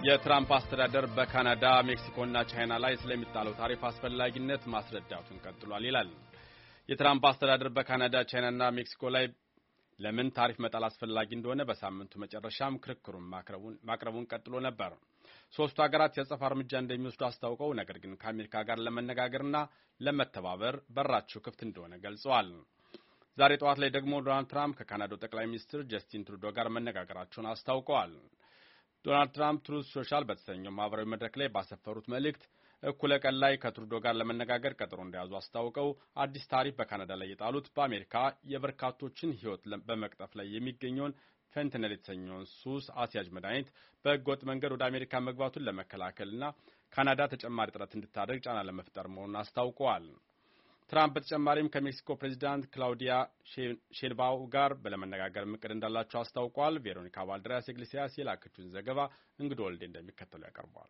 የትራምፕ አስተዳደር በካናዳ ሜክሲኮና ቻይና ላይ ስለሚጣለው ታሪፍ አስፈላጊነት ማስረዳቱን ቀጥሏል ይላል። የትራምፕ አስተዳደር በካናዳ ቻይናና ሜክሲኮ ላይ ለምን ታሪፍ መጣል አስፈላጊ እንደሆነ በሳምንቱ መጨረሻም ክርክሩን ማቅረቡን ቀጥሎ ነበር። ሶስቱ ሀገራት የአጸፋ እርምጃ እንደሚወስዱ አስታውቀው ነገር ግን ከአሜሪካ ጋር ለመነጋገርና ለመተባበር በራቸው ክፍት እንደሆነ ገልጸዋል። ዛሬ ጠዋት ላይ ደግሞ ዶናልድ ትራምፕ ከካናዳው ጠቅላይ ሚኒስትር ጀስቲን ትሩዶ ጋር መነጋገራቸውን አስታውቀዋል። ዶናልድ ትራምፕ ትሩዝ ሶሻል በተሰኘው ማህበራዊ መድረክ ላይ ባሰፈሩት መልእክት እኩለ ቀን ላይ ከትሩዶ ጋር ለመነጋገር ቀጠሮ እንደያዙ አስታውቀው አዲስ ታሪፍ በካናዳ ላይ የጣሉት በአሜሪካ የበርካቶችን ሕይወት በመቅጠፍ ላይ የሚገኘውን ፌንተነል የተሰኘውን ሱስ አስያዥ መድኃኒት በህገወጥ መንገድ ወደ አሜሪካ መግባቱን ለመከላከልና ካናዳ ተጨማሪ ጥረት እንድታደርግ ጫና ለመፍጠር መሆኑን አስታውቀዋል። ትራምፕ በተጨማሪም ከሜክሲኮ ፕሬዚዳንት ክላውዲያ ሼንባው ጋር ለመነጋገር እቅድ እንዳላቸው አስታውቀዋል። ቬሮኒካ ቫልደራስ ኢግሌሲያስ የላከችውን ዘገባ እንግዶ ወልዴ እንደሚከተሉ ያቀርበዋል።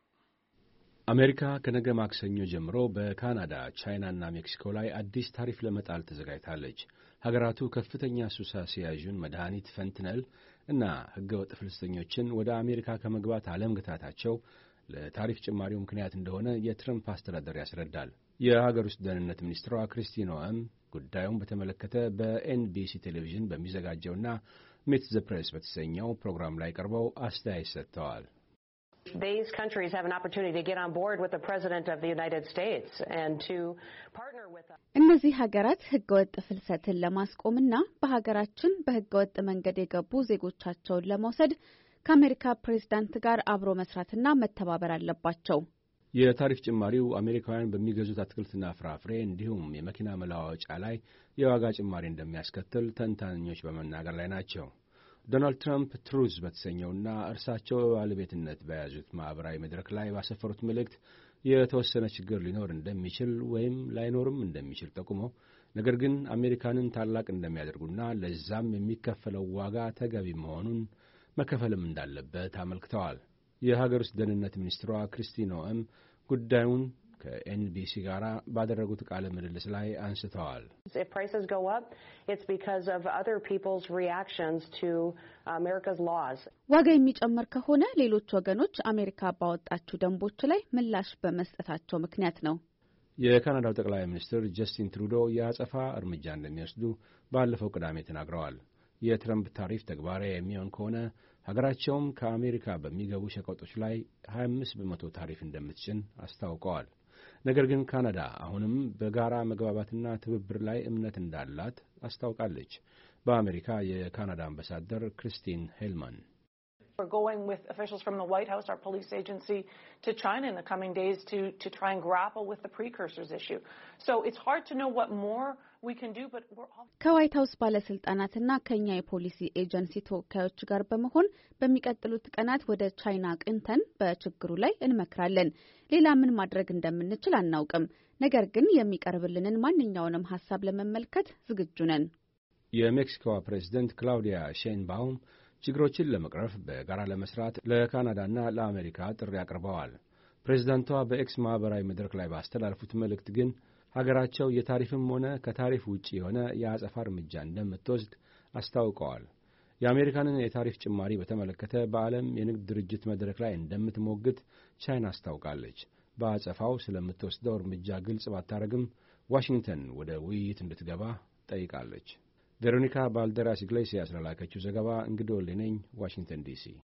አሜሪካ ከነገ ማክሰኞ ጀምሮ በካናዳ፣ ቻይናና ሜክሲኮ ላይ አዲስ ታሪፍ ለመጣል ተዘጋጅታለች። ሀገራቱ ከፍተኛ ሱስ አስያዡን መድኃኒት ፈንትነል እና ህገወጥ ፍልሰተኞችን ወደ አሜሪካ ከመግባት አለመግታታቸው ለታሪፍ ጭማሪው ምክንያት እንደሆነ የትረምፕ አስተዳደር ያስረዳል። የሀገር ውስጥ ደህንነት ሚኒስትሯ ክሪስቲ ኖኤም ጉዳዩን በተመለከተ በኤንቢሲ ቴሌቪዥን በሚዘጋጀውና ሚት ዘ ፕሬስ በተሰኘው ፕሮግራም ላይ ቀርበው አስተያየት ሰጥተዋል። These countries have an opportunity to get on board with the President of the United States and to partner with us. እነዚህ ሀገራት ህገወጥ ፍልሰትን ለማስቆምና በሀገራችን በህገወጥ መንገድ የገቡ ዜጎቻቸውን ለመውሰድ ከአሜሪካ ፕሬዝዳንት ጋር አብሮ መስራትና መተባበር አለባቸው። የታሪፍ ጭማሪው አሜሪካውያን በሚገዙት አትክልትና ፍራፍሬ እንዲሁም የመኪና መለዋወጫ ላይ የዋጋ ጭማሪ እንደሚያስከትል ተንታኞች በመናገር ላይ ናቸው። ዶናልድ ትራምፕ ትሩዝ በተሰኘውና እርሳቸው በባለቤትነት በያዙት ማኅበራዊ መድረክ ላይ ባሰፈሩት መልእክት የተወሰነ ችግር ሊኖር እንደሚችል ወይም ላይኖርም እንደሚችል ጠቁመው ነገር ግን አሜሪካንን ታላቅ እንደሚያደርጉና ለዛም የሚከፈለው ዋጋ ተገቢ መሆኑን መከፈልም እንዳለበት አመልክተዋል። የሀገር ውስጥ ደህንነት ሚኒስትሯ ክሪስቲ ኖኤም ጉዳዩን ከኤንቢሲ ጋር ባደረጉት ቃለ ምልልስ ላይ አንስተዋል። ዋጋ የሚጨምር ከሆነ ሌሎች ወገኖች አሜሪካ ባወጣችው ደንቦች ላይ ምላሽ በመስጠታቸው ምክንያት ነው። የካናዳው ጠቅላይ ሚኒስትር ጀስቲን ትሩዶ የአጸፋ እርምጃ እንደሚወስዱ ባለፈው ቅዳሜ ተናግረዋል። የትረምፕ ታሪፍ ተግባራዊ የሚሆን ከሆነ ሀገራቸውም ከአሜሪካ በሚገቡ ሸቀጦች ላይ 25 በመቶ ታሪፍ እንደምትጭን አስታውቀዋል። ነገር ግን ካናዳ አሁንም በጋራ መግባባትና ትብብር ላይ እምነት እንዳላት አስታውቃለች። በአሜሪካ የካናዳ አምባሳደር ክሪስቲን ሄልማን We're going with officials from the White House, our police agency, to China in the coming days to try and grapple with the precursors issue. So it's hard to know what more we can do, but we're all... ከዋይት ሀውስ ባለስልጣናትና ከኛ የፖሊሲ ኤጀንሲ ተወካዮች ጋር በመሆን በሚቀጥሉት ቀናት ወደ ቻይና ቅንተን በችግሩ ላይ እንመክራለን። ሌላ ምን ማድረግ እንደምንችል አናውቅም። ነገር ግን የሚቀርብልንን ማንኛውንም ሀሳብ ለመመልከት ዝግጁ ነን። የሜክሲኮ ፕሬዝዳንት ክላውዲያ ሼንባውም ችግሮችን ለመቅረፍ በጋራ ለመስራት ለካናዳና ለአሜሪካ ጥሪ አቅርበዋል። ፕሬዝዳንቷ በኤክስ ማኅበራዊ መድረክ ላይ ባስተላለፉት መልእክት ግን ሀገራቸው የታሪፍም ሆነ ከታሪፍ ውጭ የሆነ የአጸፋ እርምጃ እንደምትወስድ አስታውቀዋል። የአሜሪካንን የታሪፍ ጭማሪ በተመለከተ በዓለም የንግድ ድርጅት መድረክ ላይ እንደምትሞግት ቻይና አስታውቃለች። በአጸፋው ስለምትወስደው እርምጃ ግልጽ ባታረግም ዋሽንግተን ወደ ውይይት እንድትገባ ጠይቃለች። ቬሮኒካ ቫልደራስ ኢግሌሲያስ ላከችው ዘገባ እንግዶ ወልዴ ነኝ፣ ዋሽንግተን ዲሲ።